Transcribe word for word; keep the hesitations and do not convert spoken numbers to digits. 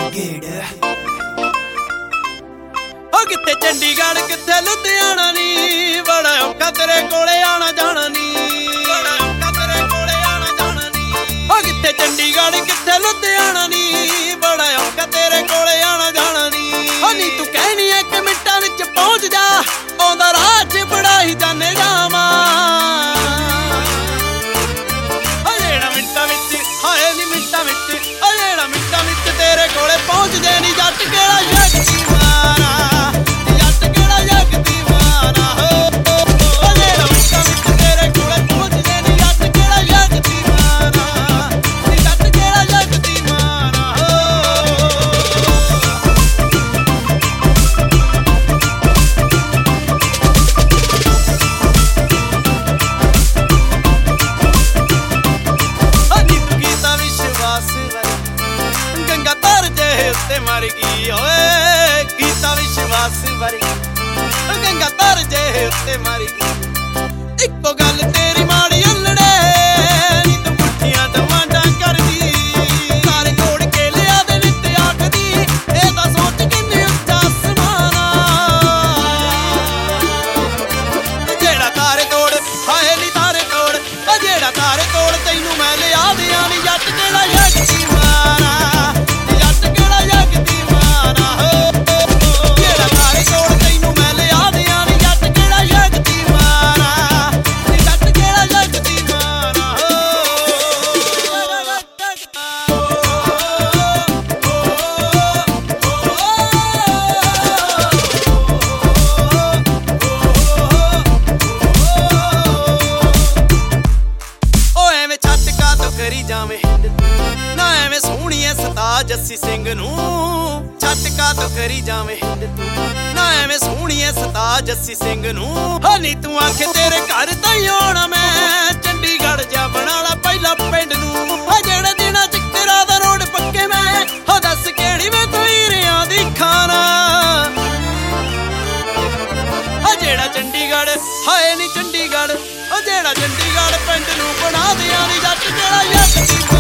ਗੇੜ ਉਹ ਕਿੱਥੇ ਚੰਡੀਗੜ੍ਹ ਕਿੱਥੇ ਲੁਧਿਆਣਾ ਨੀ ਬੜਾ ਔਖਾ ਤੇਰੇ ਕੋਲੇ ਆਣਾ ਜਾਣਾ ਨੀ ਬੜਾ ਔਖਾ ਤੇਰੇ ਕੋਲੇ ਆਣਾ ਜਾਣਾ ਨੀ ਉਹ ਕਿੱਥੇ ਚੰਡੀਗੜ੍ਹ ਕਿੱਥੇ ਲੁਧਿਆਣਾ ਨੀ ਬੜਾ ਔਖਾ ਤੇਰੇ ਕੋਲੇ ਆਣਾ ਜਾਣਾ ਨੀ ਉਹ ਨੀ ਤੂੰ ਕਹਿਣੀ ਇੱਕ ਮਿੰਟਾਂ ਵਿੱਚ ਪਹੁੰਚ ਜਾ ਆਉਂਦਾ ਰਾਹ 'ਚ ਬੜਾ ਹੀ ਜਾਣੇ ਜਾਵਾਂ ਜਿਹੜਾ ਮਿੰਟਾਂ ਵਿੱਚ ਹਾਏ ਨੀ ਮਿੰਟਾਂ ਵਿੱਚ ਉਹ ਜਿਹੜਾ ਮਿੰਟਾਂ ਵਿੱਚ ਤੇਰੇ ਕੋਲੇ ਪਹੁੰਚ ਜੇ ਨੀ ਜੱਟ ਕਿਹੜਾ ਸ਼ਕਤੀ ਮਾਰਾ ਗੰਗਾ ਧਰ ਜੇ ਉੱਤੇ ਮਰ ਗਈ ਓਏ ਕੀਤਾ ਵਿਸ਼ਵਾਸ ਵਰਗੀ ਗੰਗਾ ਧਰ ਜੇ ਉੱਤੇ ਮਰ ਗਈ ਇੱਕੋ ਗੱਲ ਤੇਰੀ ਮਾੜੀ ਅਲੜੇ ਨੀ ਤੂੰ ਪੁੱਠੀਆਂ ਡਮਾਂਡਾਂ ਕਰਦੀ ਸਾਰੇ ਤੋੜ ਕੇ ਲਿਆ ਦੇ ਨਿੱਤ ਆਖਦੀ ਇਹ ਤਾਂ ਸੋਚ ਕਿੰਨੀ ਉੱਚਾ ਅਸਮਾਨਾ ਜਿਹੜਾ ਤਾਰੇ ਤੋੜ ਹਾਏ ਨੀ ਤਾਰੇ ਤੋੜ ਉਹ ਜਿਹੜਾ ਤਾਰੇ ਤੋੜ ਤੈਨੂੰ ਮੈਂ ਲਿਆ ਦਿਆਂ ਨੀ ਜੱਟ ਕਿਹੜਾ ਯਕਤੀ ਮਾਰਾ ਕਰੀ ਜਾਵੇਂ ਨਾ ਐਵੇਂ ਸੋਹਣੀਏ ਸਤਾ ਜੱਸੀ ਸਿੰਘ ਨੂੰ ਛੱਟਕਾ ਤੋਂ ਕਰੀ ਜਾਵੇਂ ਨਾ ਐਵੇਂ ਸੋਹਣੀਏ ਸਤਾ ਜੱਸੀ ਸਿੰਘ ਨੂੰ ਹੋ ਨੀ ਤੂੰ ਆਖੇ ਤੇਰੇ ਘਰ ਤਾਈ ਆਉਣਾ ਮੈਂ ਚੰਡੀਗੜ੍ਹ ਜਾ ਬਣਾਲਾ ਪਹਿਲਾ ਪਿੰਡ ਨੂੰ ਹੋ ਜਿਹੜੇ ਦਿਨਾਂ ਚ ਤੇਰਾ ਦਾ ਰੋਡ ਪੱਕੇ ਮੈਂ ਹੋ ਦੱਸ ਕਿਹੜੀ ਮੈਂ ਕੋਈ ਰਿਆਂ ਦੀ ਖਾਣਾ ਹੋ ਜਿਹੜਾ ਚੰਡੀਗੜ੍ਹ ਹਾਏ ਨੀ ਚੰਡੀਗੜ੍ਹ ਉਹ ਜਿਹੜਾ ਚੰਡੀਗੜ੍ਹ ਪਿੰਡ ਨੂੰ ਬਣਾ ਦਿਆਂ ਨੀ ਜੱਟ ਜਿਹੜਾ ਯਕਤੀ